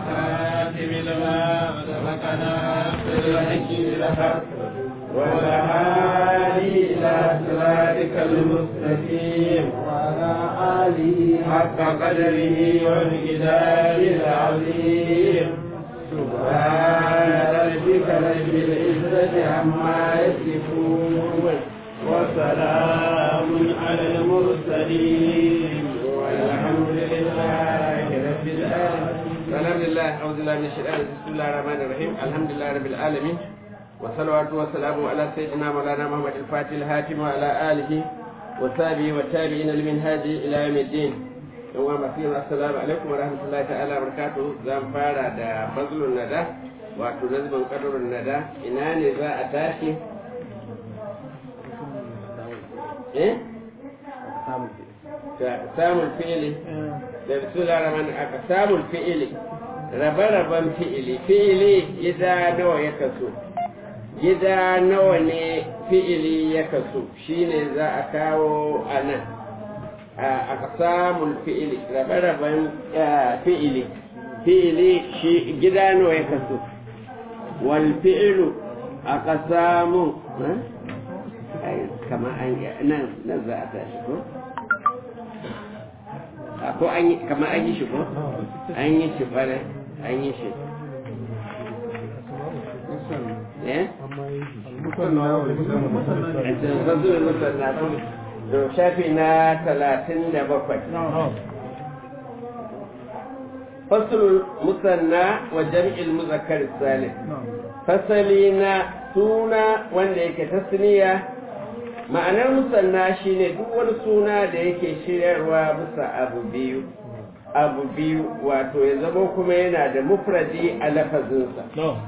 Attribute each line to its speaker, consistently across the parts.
Speaker 1: والخاتم لما سبقنا بالحق بالحق والهادي إلى صراطك المستقيم وعلى آله حق قدره ومقداره العظيم سبحان ربك رب العزة عما يصفون وسلام على المرسلين والحمد لله رب العالمين.
Speaker 2: الحمد لله أعوذ بالله من الشيطان الرجيم بسم الله الرحمن الرحيم الحمد لله رب العالمين والصلوات والسلام على سيدنا مولانا محمد الفاتح الهاتم وعلى آله وصحبه والتابعين لمنهاج إلى يوم الدين. يوم السلام عليكم ورحمة الله تعالى وبركاته. زام فارا دا فضل الندى وتنزم قدر الندى إناني ذا أتاشي إيه؟ أقسام الفعل بسم الله الرحمن الرحيم. أقسام الفعل rabe-raben fi'ili gida nawa ya kaso, gida nawa ne fi'ili ya kaso shine za a kawo a nan a kasamun fi'ili, rabe-raben fi'ili shi gida nawa ya kaso, wal fi'ilu a kasamun kama nan za a tashi ko kama an yi shi ko an yi shi fara an yi shi shafi na 37 fasulul musanna wa jami'il muzakkar salim, fasali na suna wanda yake tasniya. Ma'anar musanna shine duk wani suna da yake shiryarwa bisa abu biyu wato ya zama kuma yana da mufradi a lafazinsa.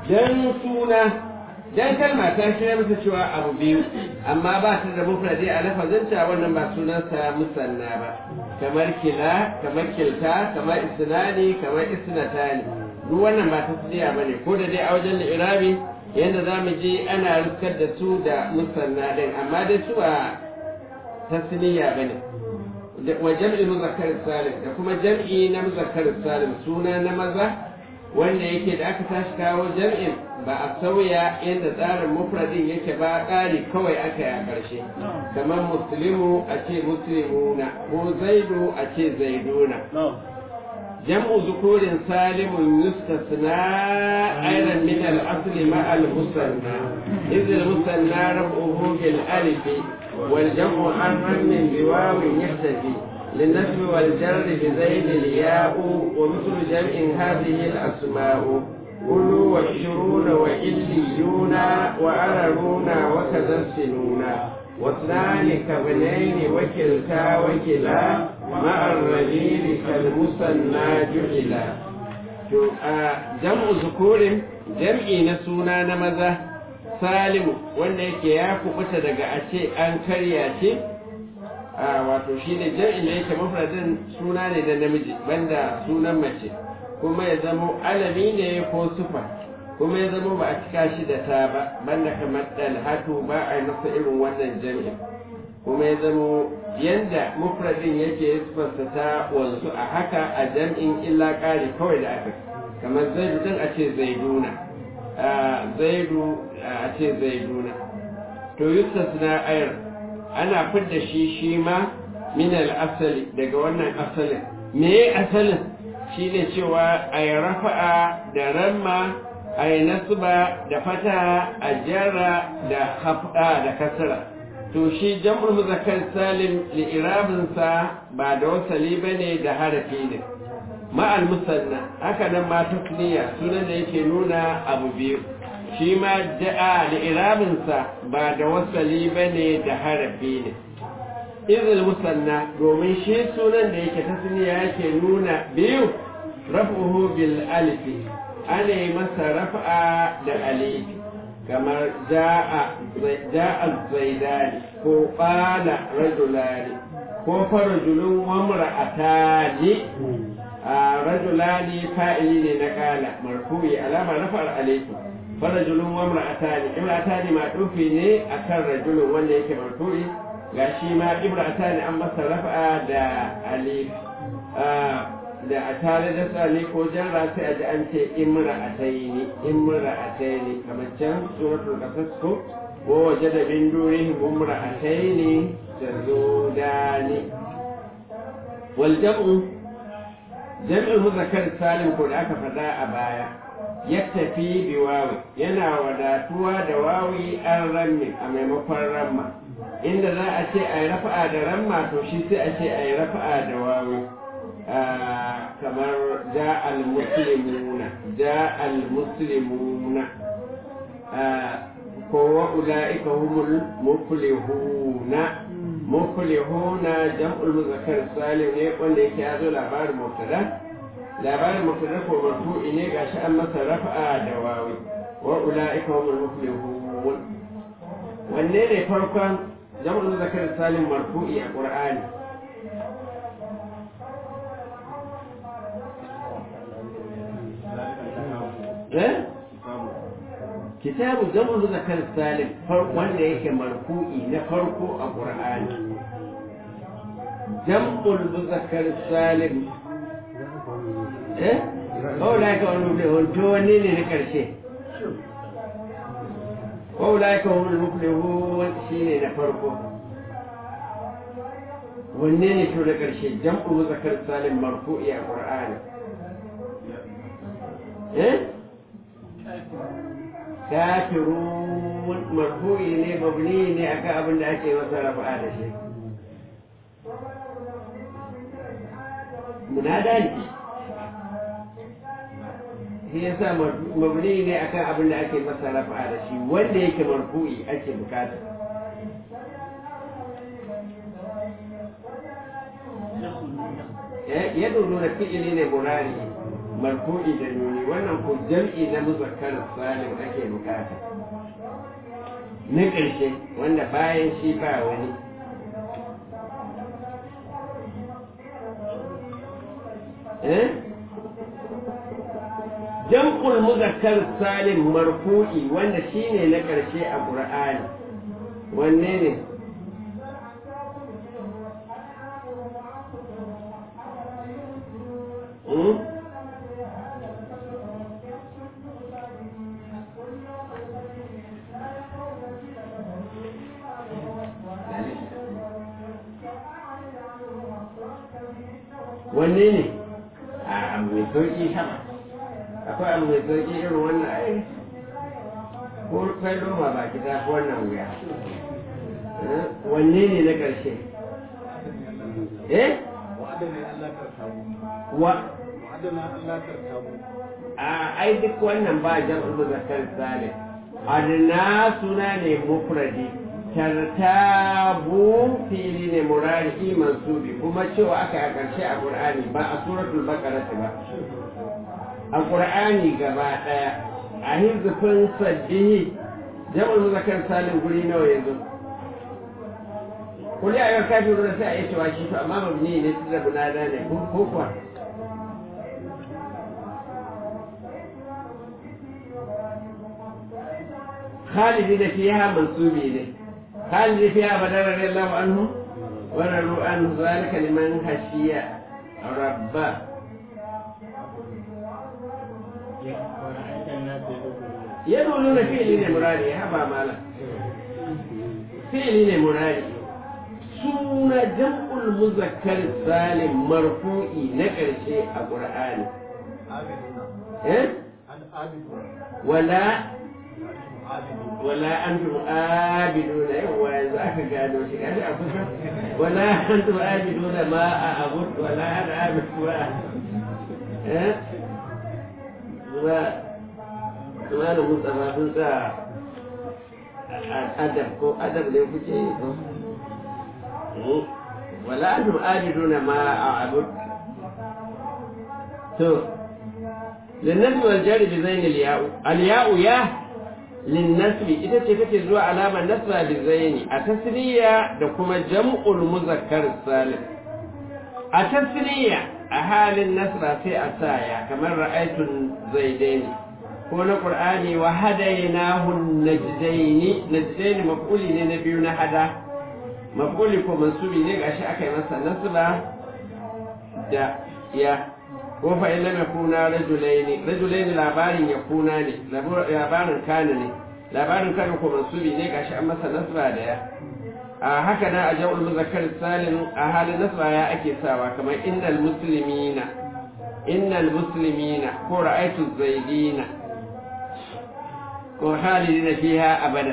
Speaker 2: Dan kalma ta shirya masa cewa abu biyu amma ba ta da mufradi a lafazinta, wannan ba sunansa musanna ba. Kamar kila, kamar kilta, kamar isnani, kamar isnatani, duk wannan ba tasniya bane, ko da dai a wajen irabi yadda za mu ji ana rukar da su da musanna ɗin, amma dai su a tasniya ba ne. Wa jam'i muzakkar salim da kuma jam'i na muzakkar salim, suna na maza wanda yake da aka tashi kawo jam'in ba a sauya yadda tsarin mufradin yake ba, ƙari kawai aka yi a ƙarshe. Kamar muslimu a ce muslimuna, ko zaidu a ce zaiduna. جمع ذكور سالم يستثنى أيضا من الأصل مع المثنى، إذ المثنى رفعه بالألف والجمع عن رم بواو يحتفي للنسب والجر بزيد الياء، ومثل جمع هذه الأسماء أولو وعشرون وعليون وأررون وكذا السنون، واثنان كابنين وكلتا وكلا مع الرجيل كالمثنى جعلا. جمع ذكور جمعي نسونا نمذا سالم wanda yake ya kubuta daga a ce an karya ce, wato shi ne jam'in da yake mufradin suna ne da namiji banda sunan mace, kuma ya zamo alami ne ko sufa, kuma ya zamo ba a cika shi da ta ba, banda kamar dalhatu ba a yi masa irin wannan jam'in, kuma ya zamo yanda mufradin yake sifarsa ta wanzu a haka a jam'in illa ƙari kawai da aka, kamar zaidu din a ce zaiduna, zaidu a ce zaiduna. To yustasna ayar ana fidda shi ma min al-asali daga wannan asalin. Me asalin? Shine cewa ay rafa'a da ramma, ay nasba da fata, a jarra da hafda da kasra. To shi jam'ul muzakkar salim li'irabinsa ba da wasali bane da harafi ne. Ma'al musanna haka nan ma tasniya sunan da yake nuna abu biyu, shi ma da'a li'irabinsa ba da wasali bane da harafi ne. Izil musanna domin shi sunan da yake tasniya yake nuna biyu, raf'uhu bil alifi ana yi masa raf'a da alifi, kamar ja'a zaidani ko qala rajulani ko farajulun wa mar'atani. rajulani fa'ili ne na qala marfu'i alama rafa'ar alayhi, farajulun wa imra'atani ma'tufi ne akan rajulun wanda yake marfu'i, gashi ma imra'atani an masa raf'a da alif. da a tare da sani ko jarra sai a ji an ce imra'ataini imra'ataini kamar can suratul qasas ko waje da bin durihi imra'ataini tazudani wal jam'ul muzakkar salim ko da aka faɗa a baya yaktafi bi wawi yana wadatuwa da wawi an rammi a maimakon ramma inda za a ce a yi rafa'a da ramma to shi sai a ce a yi rafa'a da wawi kamar ja'al muslimuna ko wa ula'ika humul muflihuna jam'ul muzakkar salim ne wanda yake ya zo labarin mubtada ko marfu'i ne gashi an masa rafa'a da wawi wa ula'ika humul muflihun wanne ne farkon jam'ul muzakkar salim marfu'i a qur'ani kitabu jam'ul muzakkar salim wanda yake marfu'i na farko a qur'ani jam'ul muzakkar salim ƙaula ka wani muflihun to wanne ne na ƙarshe ƙaula ka wani muflihun shi ne na farko wanne ne to na ƙarshe jam'ul muzakkar salim marfu'i a qur'ani kafirun marfu'i ne mabni ne akan abin da ake masa rafa'a da shi munada ne shi yasa mabni ne akan abin da ake masa rafa'a da shi wanda yake marfu'i ake bukata ya nuna fi'ili ne murari marfu'i da nuni wannan ko jam'i na muzakkar salim ake bukata na ƙarshe wanda bayan shi ba wani jam'ul muzakkar salim marfu'i wanda shine na ƙarshe a qur'ani wanne ne wanne ne a abu mai sauki sama akwai abu mai sauki irin wannan ai ko kai roma ba ki ta wannan wuya wanne ne na ƙarshe ai duk wannan ba jam'ul muzakkar salim adna suna ne mufradi tartabu fili ne murari mansubi kuma cewa aka a ƙarshe a qur'ani ba a suratul baqara ba a qur'ani gaba daya a hizfin sabbihi jam'ul muzakkar salim guri nawa yanzu kulli ayyuka kafiru da sai a yi cewa shi to amma mabni ne tunda bunada ne ko kuwa خالدين فيها منصوبين خالدين فيها بدل رضي الله عنه ورضوا عنه ذلك لمن خشي ربه يدخلون فعل مرادي هبا مالا فعل مرادي سنة جمع المذكر السالم مرفوعي نكر شيء القرآن ولا أنتم آبدون وإذا قالوا شيء ولا أنتم آبدون ما أعبد ولا أنا آبد ما أنا مصطفى كنت أدب لو كنت ولا أنتم آبدون ما أعبد للنسب والجر بزين الياء يا للنسب إذا تفتي زوا علامة النسب بزين التسنية دكما جمع المذكر السالم التسنية أهال النسب في أسايا كما رأيت زيدين كون القرآن وهديناه النجدين مفعول لنبينا هذا مفعول منصوب إليك أشياء كما نسب دا يا ko fa in lam yakuna rajulaini labarin yakuna ne labarin kana ne labarin kana ko mansubi ne gashi an masa nasba da ya a haka na a jam'ul muzakkar salim a halin nasba ya ake sawa kamar innal muslimina ko ra'aytu zaidina ko halidina fiha abada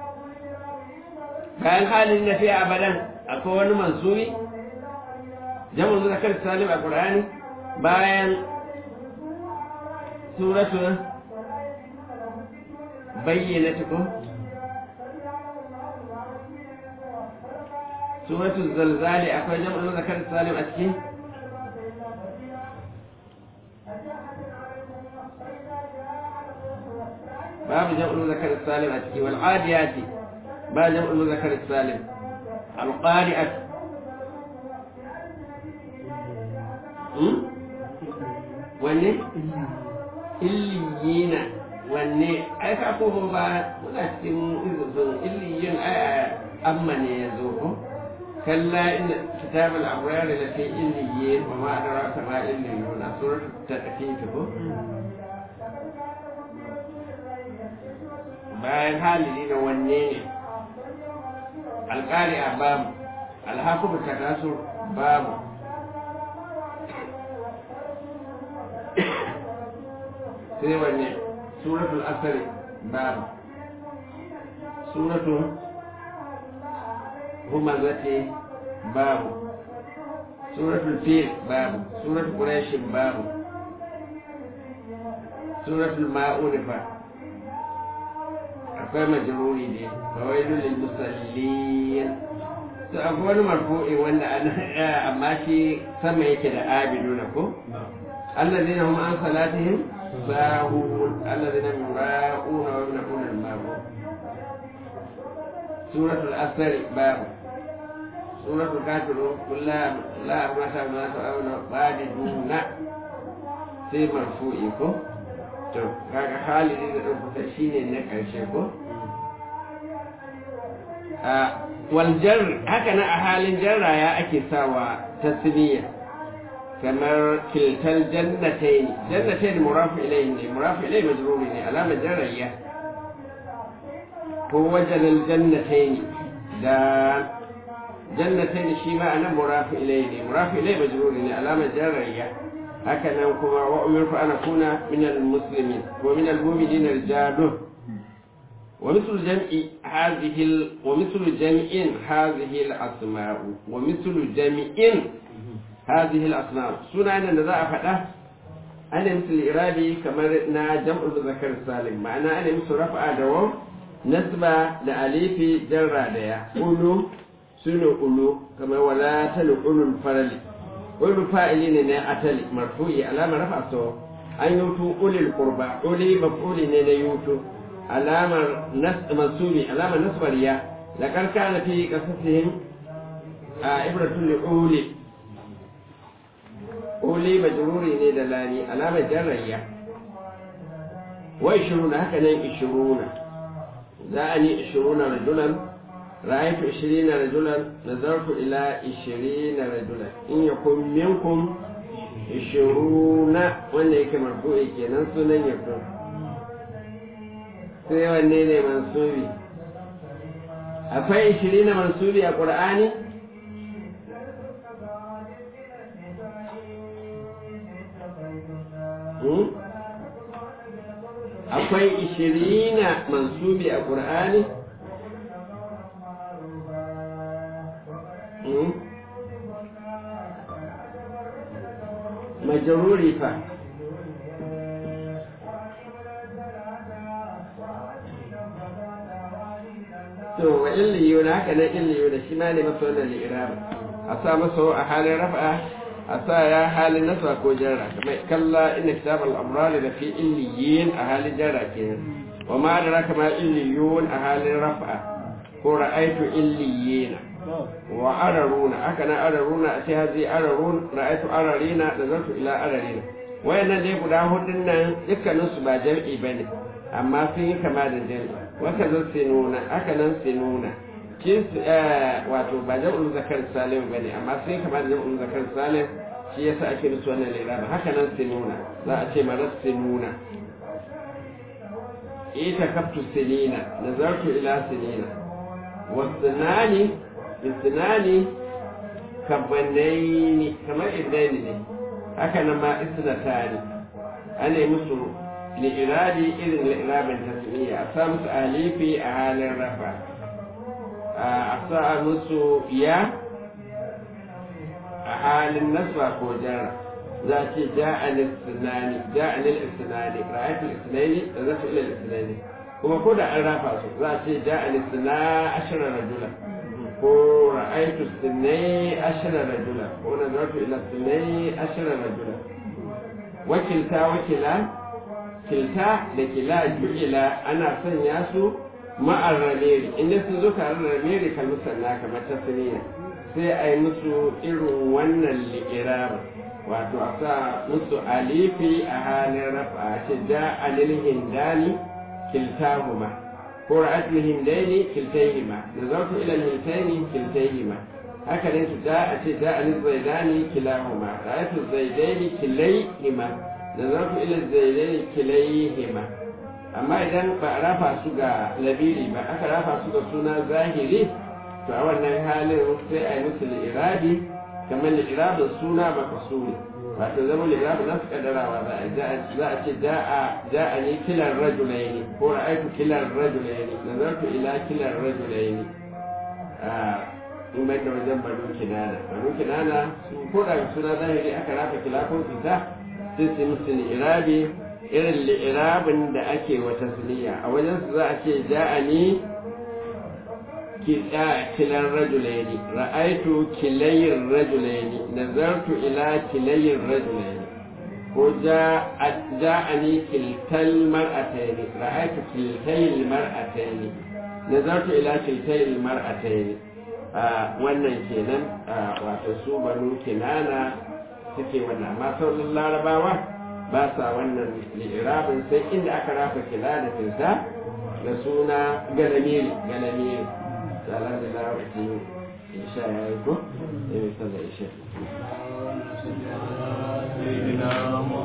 Speaker 2: bayan halidina fiha abadan akwai wani mansubi jam'ul muzakkar salim a qur'ani bayan suratul bayyinatu ko suratul zalzali akwai jam'ul muzakkar salim a cikin babu jam'ul muzakkar salim a cikin wal adiyati ba jam'ul muzakkar salim al qari'at wanne illiyina wanne ai ka ko ba muna cikin izinin illiyin amma ne ya zo ko kalla inda kitab al-abrar la fi illiyin wa ma adraka ma illiyun surat at-tafsir ko bayan halili na wanne ne alqari'a babu alhaqu takasur babu sai wanne suratul asr babu suratul humazati babu suratul fil babu suratul quraish babu suratul ma'un fa akwai majruri ne fawailul lil musallin to akwai wani marfu'i wanda amma shi sama yake da abiduna ko alladhina hum an salatihim sahun alladhina yura'una wa yamna'una al-ma'un suratul asr babu suratul kafirun kullu la mata ma ta'awuna badiduna sai marfu'i ko to kaga halidi da ɗaukaka shine na ƙarshe ko a waljar haka na a halin jarra ya ake sawa tasniya kamar kiltal jannatain murafu ilayhi ne murafu ilayhi majruri ne alama jarrayya ko wajen jannatain da jannatain shi ma anan murafu ilayhi ne murafu ilayhi majruri ne alama jarrayya haka nan kuma wa umirtu ana kuna min almuslimin wa min almu'minin rijalun wa mislu jam'i hadhihi wa mislu jam'in hadhihi al-asma'u wa mislu jam'in hadhihi al-asma'u sunan da za a faɗa ana mislu irabi kamar na jam'ul muzakkar salim ma'ana ana mislu raf'a da waw nasba da alifi jarra da ya ulu sunu ulu kamar wala talqulul farali wani fa'ili ne na atali marfu'i alamar rafa so an yutu ulil qurba uli maf'uli ne na yutu alamar masubi alamar nasbariya la karkana fi qasasihim a ibratul uli majruri ne da lani alamar jarriya wa 20 haka nan 20 za a ni 20 rajulan رأيت 20 رجلا نظرت إلى 20 رجلا إن يكن منكم 20 wanda yake marfu'i kenan sunan yakun sai wanne ne mansubi akwai 20 mansubi a Qur'ani akwai 20 mansubi a Qur'ani majruri fa to wa illiyu na haka nan illiyu da shi ma ne masa wannan li'irab a sa masa a halin rafa a sa ya halin nasra ko jarra kamar kalla inna kitab al-amrar la fi illiyin a halin jarra kenan wa ma adraka ma illiyun a halin rafa ko ra'aytu illiyina wa araruna haka na araruna a ce hazi ararun ra'aytu ararina da zartu ila ararina wayannan dai guda hudun nan dukkanin su ba jam'i bane amma sun yi kama da jam'i waka zan sinuna haka nan sinuna kin wato ba jam'ul zakar salim bane amma sun yi kama da jam'ul zakar salim shi yasa ake musu wannan liraba haka nan sinuna za a ce marar sinuna ita kaftu sinina nazartu ila sinina wasinani bisinani kabanaini kamar idaini ne haka nan ma isnatani ana yi musu li'irabi irin li'irabin tasmiya a sa musu alifi a halin rafa a sa musu ya a halin nasba ko jara za a ce ja'anil isnani ra'ayatul isnani da zafi ilal isnani kuma ko da an rafa su za a ce ja'anil isna ashara rajula ko ra'aytu isnai ashara rajula ko nazartu ila isnai ashara rajula wakila kilta da kila ju'ila ana sanya su ma'ar rameri inda sun zo tare da rameri kalmusanna kamar tasniya sai a yi musu irin wannan li'iraba wato a sa musu alifi a halin rafa ce ja alil hindani kiltahuma ko ra'atul hindaini kiltayhima da zartu ila hindaini kiltayhima haka ne su ja a ce ja alil zaidani kilahuma ra'atul zaidaini kilayhima da zartu ila zaidaini kilayhima amma idan ba a rafa su ga labiri ba aka rafa su ga suna zahiri to a wannan halin sai a yi musu li'irabi kamar li'irabin suna makasuri wato zama li'irabin nasu kaddarawa za a ce ja'a ne kilar rajulaini ko ra'aitu kilar rajulaini nazartu ila kilar rajulaini in bai da wajen banu kinana su ko da suna zahiri aka rafa kilafin fita sai su musu li'irabi irin li'irabin da ake wa tasniya a wajen su za a ce ja'a ne كلا الرجلين رأيت كلي الرجلين نظرت إلى كلي الرجلين وجاءني كلتا المرأتين رأيت كلتي المرأتين نظرت إلى كلتي المرأتين wannan kenan wato su banu kinana suke wannan amma sauran larabawa ba sa wannan li'irabin sai inda aka rafa kila da tilta da suna galamiri salam da larabci isha ya yi ko? ya yi sallar isha